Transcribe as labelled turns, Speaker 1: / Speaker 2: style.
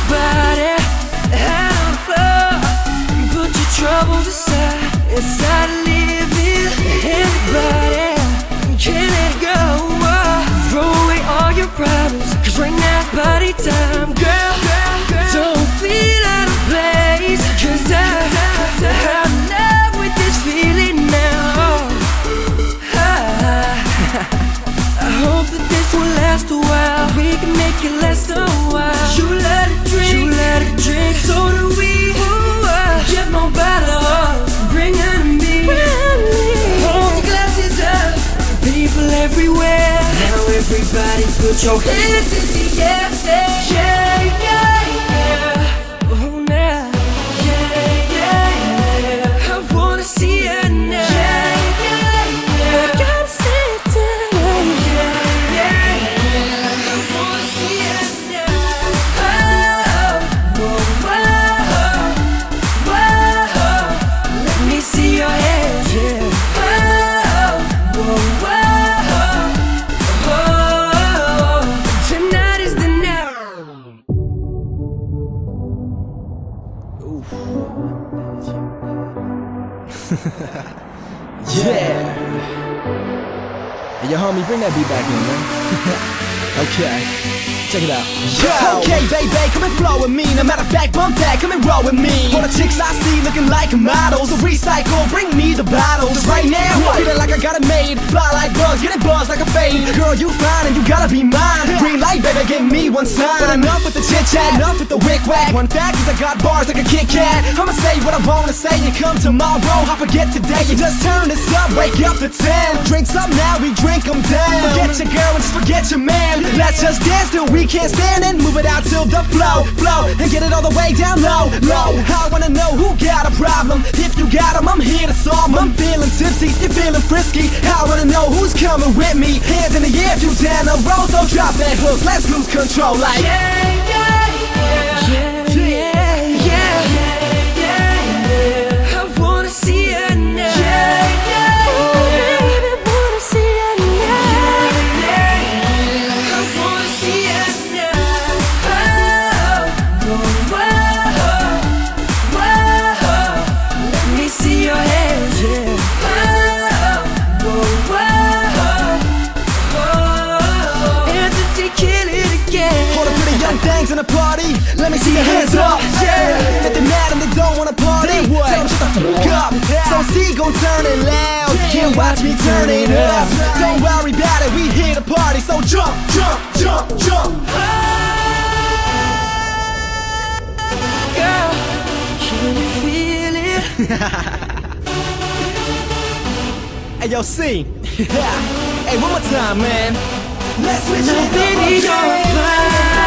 Speaker 1: body out on the floor. Put your troubles aside and start living. Everybody can't let go. Throw away all your problems, cause right now it's party time. Girl, don't feel out of place, cause I'm in love with this feeling now. I hope that this will last a while. We can make it last a while. You let it drink, you let it drink, so do we. Get more bottles, bring her to me. Hold your glasses up, people everywhere. Now everybody put your hands in the air. Yeah, yeah, yeah. Oh, now. Yeah, yeah, yeah. I wanna see her now. Yeah, yeah, yeah. I gotta see it tonight. Yeah, yeah, yeah. I wanna see her now. Oh, whoa, whoa, whoa. Let me see your hands, yeah. Oh, whoa, whoa.
Speaker 2: Yeah. Hey, yo, homie, bring that beat back in, man. Okay, check it out. Yo. Okay, baby, come and flow with me. No matter of fact, bump that, come and roll with me. All the chicks I see looking like models, so recycle, bring me the bottles. Right now, feeling like I got it made. Fly like bugs, getting buzzed like a fade. Girl, you fine and you gotta be mine. Green light, baby, give me one sign. But enough with the chit chat, enough with the wick whack. One fact is I got bars like a Kit Kat. I'ma say what I wanna say and come tomorrow. I forget today, you just turn this up, wake up to 10. Drinks up now, we drink them down. Forget your girl and just forget your man. Let's just dance till we can't stand and move it out till the flow, and get it all the way down low. I wanna know who got a problem. If you got them, I'm here to solve them. I'm feeling tipsy, you're feeling frisky. I wanna know who's coming with me. Hands in the air if you down the road, so drop that hook. Let's lose control like
Speaker 1: yeah, yeah, yeah, yeah, yeah, yeah, yeah. I wanna see her now. Yeah, yeah, oh, baby, wanna see her now. Yeah, yeah, I wanna see her now. Oh, whoa, whoa. Let me see your hands, yeah. Oh, whoa, whoa. Entity, kill it again.
Speaker 2: All the pretty young things in the party, let me see your hands up, yeah. If they're mad and they don't wanna party, tell them shut the fuck up. So C gon' turn it loud, yeah, watch me turn it up. Don't worry about it, we here to party, so jump, jump, jump, jump.
Speaker 1: Girl, can you feel it?
Speaker 2: Hey, yo, C. Hey, one more time, man. Let's switch it up.
Speaker 1: Baby, you're fine.